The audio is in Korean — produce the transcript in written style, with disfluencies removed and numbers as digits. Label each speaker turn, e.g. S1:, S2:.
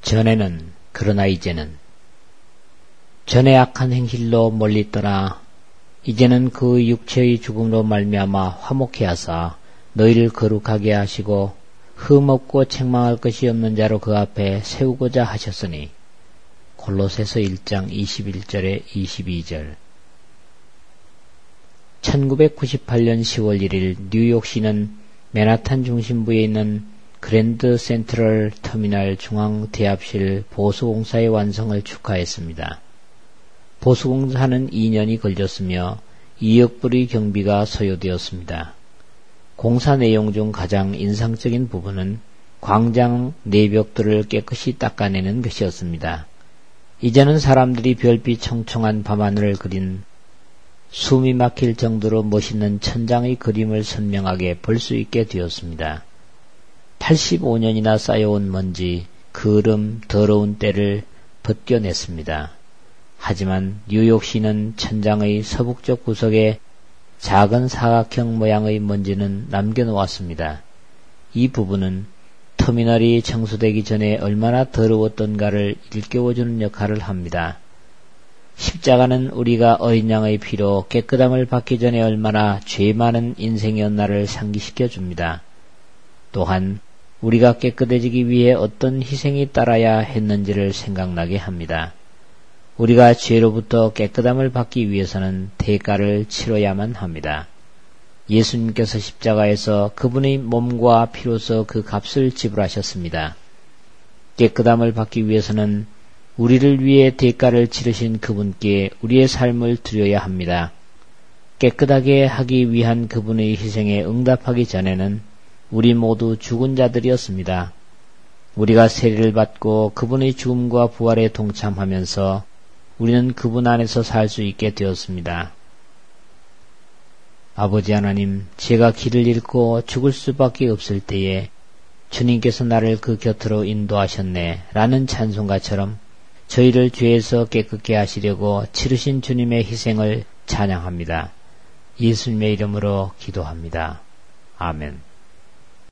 S1: 전에는, 그러나 이제는. 전에 악한 행실로 멀리 떠나 이제는 그 육체의 죽음으로 말미암아 화목케 하사 너희를 거룩하게 하시고 흠없고 책망할 것이 없는 자로 그 앞에 세우고자 하셨으니. 골로새서 1장 21절에 22절. 1998년 10월 1일 뉴욕시는 맨하탄 중심부에 있는 그랜드 센트럴 터미널 중앙 대합실 보수공사의 완성을 축하했습니다. 보수공사는 2년이 걸렸으며 2억 불의 경비가 소요되었습니다. 공사 내용 중 가장 인상적인 부분은 광장 내벽들을 깨끗이 닦아내는 것이었습니다. 이제는 사람들이 별빛 청청한 밤하늘을 그린 숨이 막힐 정도로 멋있는 천장의 그림을 선명하게 볼 수 있게 되었습니다. 85년이나 쌓여온 먼지, 그름, 더러운 때를 벗겨냈습니다. 하지만 뉴욕시는 천장의 서북쪽 구석에 작은 사각형 모양의 먼지는 남겨놓았습니다. 이 부분은 터미널이 청소되기 전에 얼마나 더러웠던가를 일깨워주는 역할을 합니다. 십자가는 우리가 어린 양의 피로 깨끗함을 받기 전에 얼마나 죄 많은 인생이었나를 상기시켜 줍니다. 또한 우리가 깨끗해지기 위해 어떤 희생이 따라야 했는지를 생각나게 합니다. 우리가 죄로부터 깨끗함을 받기 위해서는 대가를 치러야만 합니다. 예수님께서 십자가에서 그분의 몸과 피로서 그 값을 지불하셨습니다. 깨끗함을 받기 위해서는 우리를 위해 대가를 치르신 그분께 우리의 삶을 드려야 합니다. 깨끗하게 하기 위한 그분의 희생에 응답하기 전에는 우리 모두 죽은 자들이었습니다. 우리가 세례를 받고 그분의 죽음과 부활에 동참하면서 우리는 그분 안에서 살 수 있게 되었습니다. 아버지 하나님, 제가 길을 잃고 죽을 수밖에 없을 때에 주님께서 나를 그 곁으로 인도하셨네 라는 찬송가처럼 저희를 죄에서 깨끗게 하시려고 치르신 주님의 희생을 찬양합니다. 예수님의 이름으로 기도합니다. 아멘.